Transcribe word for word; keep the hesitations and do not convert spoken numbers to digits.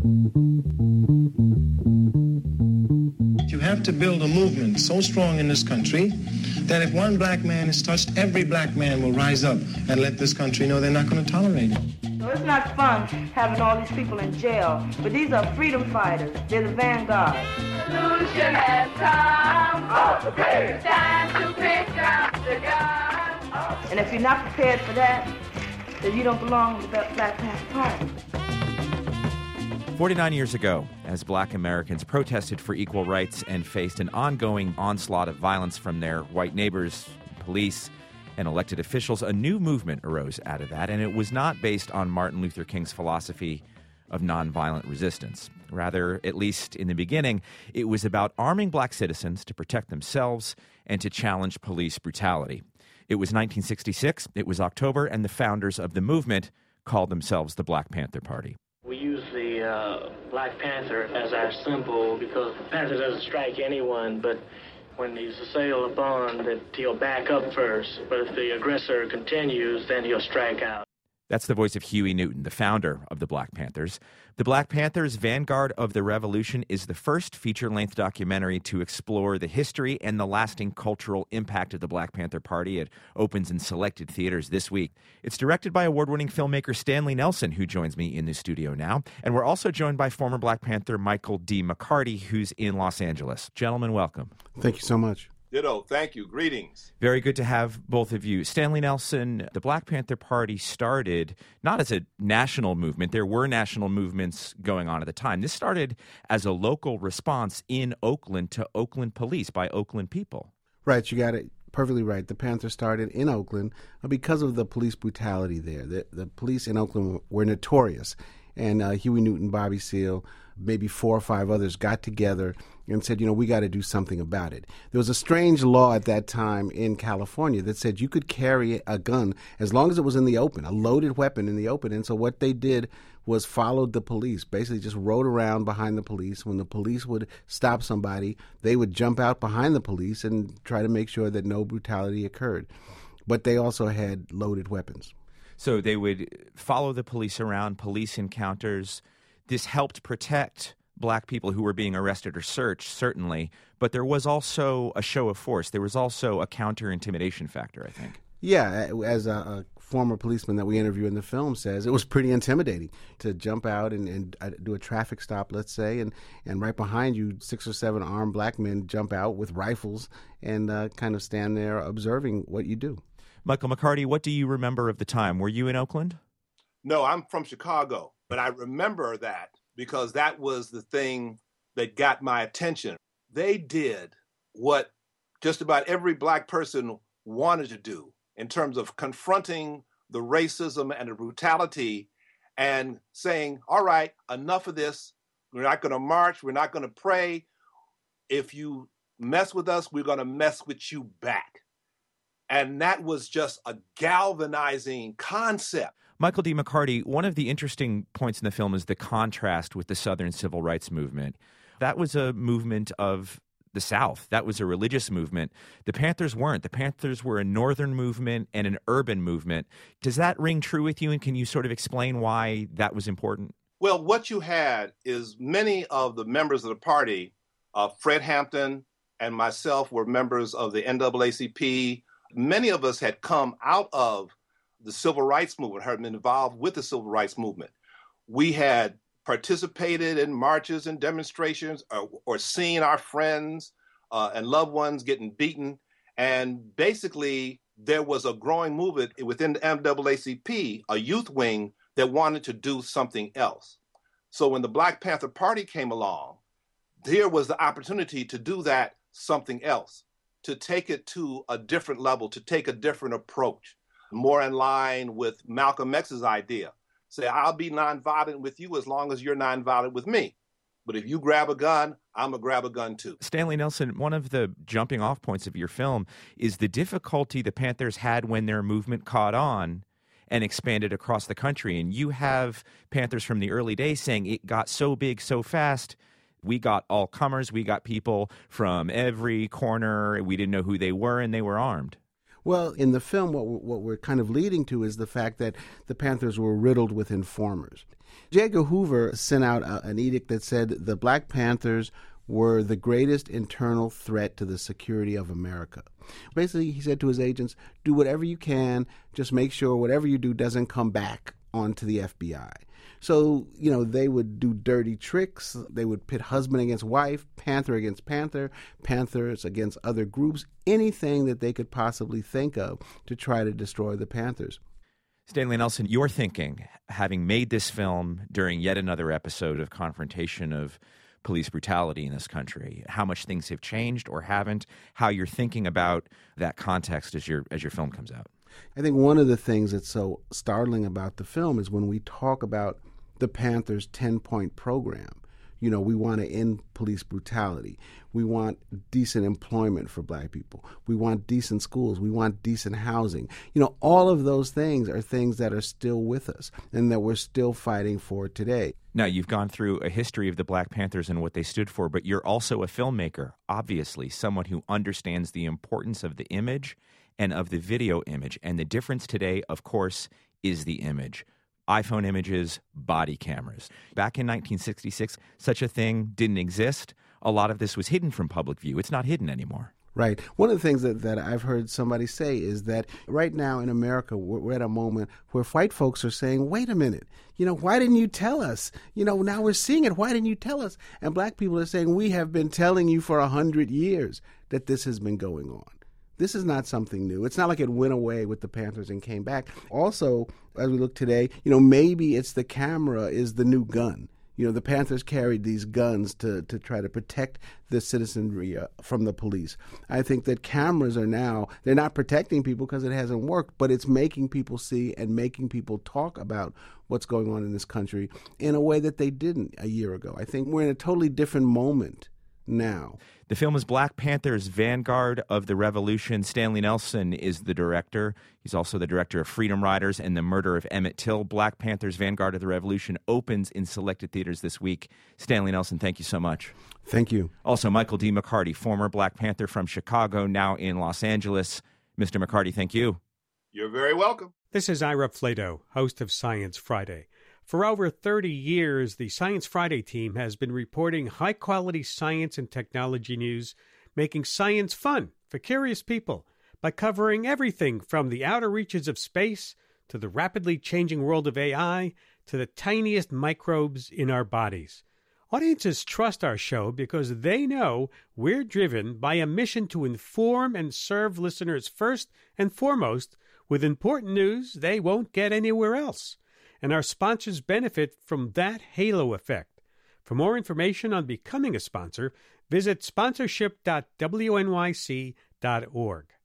You have to build a movement so strong in this country that if one black man is touched, every black man will rise up and let this country know they're not going to tolerate it. So it's not fun having all these people in jail, but these are freedom fighters. They're the vanguard. Revolution has come. Oh, okay. Time to pick up the gun. And if you're not prepared for that, then you don't belong to the Black Panther Party. forty-nine years ago, as black Americans protested for equal rights and faced an ongoing onslaught of violence from their white neighbors, police, and elected officials, a new movement arose out of that, and it was not based on Martin Luther King's philosophy of nonviolent resistance. Rather, at least in the beginning, it was about arming black citizens to protect themselves and to challenge police brutality. It was nineteen sixty-six, it was October, and the founders of the movement called themselves the Black Panther Party. We use the uh, Black Panther as our symbol because the Panther doesn't strike anyone, but when he's assailed upon, that he'll back up first. But if the aggressor continues, then he'll strike out. That's the voice of Huey Newton, the founder of the Black Panthers. The Black Panthers, Vanguard of the Revolution, is the first feature-length documentary to explore the history and the lasting cultural impact of the Black Panther Party. It opens in selected theaters this week. It's directed by award-winning filmmaker Stanley Nelson, who joins me in the studio now. And we're also joined by former Black Panther Michael D. McCarty, who's in Los Angeles. Gentlemen, welcome. Thank you so much. Ditto. Thank you. Greetings. Very good to have both of you. Stanley Nelson, the Black Panther Party started not as a national movement. There were national movements going on at the time. This started as a local response in Oakland to Oakland police by Oakland people. Right. You got it perfectly right. The Panthers started in Oakland because of the police brutality there. The, the police in Oakland were notorious. And uh, Huey Newton, Bobby Seale, maybe four or five others got together and said, you know, we got to do something about it. There was a strange law at that time in California that said you could carry a gun as long as it was in the open, a loaded weapon in the open. And so what they did was followed the police, basically just rode around behind the police. When the police would stop somebody, they would jump out behind the police and try to make sure that no brutality occurred. But they also had loaded weapons. So they would follow the police around, police encounters. This helped protect black people who were being arrested or searched, certainly, but there was also a show of force. There was also a counter-intimidation factor, I think. Yeah, as a, a former policeman that we interview in the film says, it was pretty intimidating to jump out and, and uh, do a traffic stop, let's say, and, and right behind you, six or seven armed black men jump out with rifles and uh, kind of stand there observing what you do. Michael McCarty, what do you remember of the time? Were you in Oakland? No, I'm from Chicago, but I remember that because that was the thing that got my attention. They did what just about every black person wanted to do in terms of confronting the racism and the brutality and saying, all right, enough of this. We're not going to march. We're not going to pray. If you mess with us, we're going to mess with you back. And that was just a galvanizing concept. Michael D. McCarty, one of the interesting points in the film is the contrast with the Southern Civil Rights Movement. That was a movement of the South. That was a religious movement. The Panthers weren't. The Panthers were a northern movement and an urban movement. Does that ring true with you, and can you sort of explain why that was important? Well, what you had is many of the members of the party, uh, Fred Hampton and myself were members of the N double A C P. Many of us had come out of the civil rights movement, had been involved with the civil rights movement. We had participated in marches and demonstrations or, or seen our friends uh, and loved ones getting beaten. And basically, there was a growing movement within the N double A C P, a youth wing that wanted to do something else. So when the Black Panther Party came along, there was the opportunity to do that something else, to take it to a different level, to take a different approach, more in line with Malcolm X's idea. Say, I'll be nonviolent with you as long as you're nonviolent with me. But if you grab a gun, I'm going to grab a gun too. Stanley Nelson, one of the jumping off points of your film is the difficulty the Panthers had when their movement caught on and expanded across the country. And you have Panthers from the early days saying it got so big so fast. We got all comers. We got people from every corner. We didn't know who they were, and they were armed. Well, in the film, what we're, what we're kind of leading to is the fact that the Panthers were riddled with informers. J. Edgar Hoover sent out a, an edict that said the Black Panthers were the greatest internal threat to the security of America. Basically, he said to his agents, do whatever you can, just make sure whatever you do doesn't come back onto the F B I. So, you know, they would do dirty tricks. They would pit husband against wife, Panther against Panther, Panthers against other groups, anything that they could possibly think of to try to destroy the Panthers. Stanley Nelson, you're thinking, having made this film during yet another episode of confrontation of police brutality in this country, how much things have changed or haven't, how you're thinking about that context as your as your film comes out. I think one of the things that's so startling about the film is when we talk about the Panthers' ten-point program. You know, we want to end police brutality. We want decent employment for black people. We want decent schools. We want decent housing. You know, all of those things are things that are still with us and that we're still fighting for today. Now, you've gone through a history of the Black Panthers and what they stood for, but you're also a filmmaker, obviously, someone who understands the importance of the image and of the video image. And the difference today, of course, is the image. iPhone images, body cameras. Back in nineteen sixty-six, such a thing didn't exist. A lot of this was hidden from public view. It's not hidden anymore. Right. One of the things that, that I've heard somebody say is that right now in America, we're, we're at a moment where white folks are saying, wait a minute, you know, why didn't you tell us? You know, now we're seeing it. Why didn't you tell us? And black people are saying, we have been telling you for a hundred years that this has been going on. This is not something new. It's not like it went away with the Panthers and came back. Also, as we look today, you know, maybe it's the camera is the new gun. You know, the Panthers carried these guns to, to try to protect the citizenry uh, from the police. I think that cameras are now, they're not protecting people because it hasn't worked, but it's making people see and making people talk about what's going on in this country in a way that they didn't a year ago. I think we're in a totally different moment now. The film is Black Panthers, Vanguard of the Revolution. Stanley Nelson is the director. He's also the director of Freedom Riders and The Murder of Emmett Till. Black Panthers, Vanguard of the Revolution opens in selected theaters this week. Stanley Nelson, thank you so much. Thank you. Also, Michael D. McCarty, former Black Panther from Chicago, now in Los Angeles. Mister McCarty, thank you. You're very welcome. This is Ira Flato, host of Science Friday. For over thirty years, the Science Friday team has been reporting high-quality science and technology news, making science fun for curious people by covering everything from the outer reaches of space to the rapidly changing world of A I to the tiniest microbes in our bodies. Audiences trust our show because they know we're driven by a mission to inform and serve listeners first and foremost with important news they won't get anywhere else. And our sponsors benefit from that halo effect. For more information on becoming a sponsor, visit sponsorship dot w n y c dot org.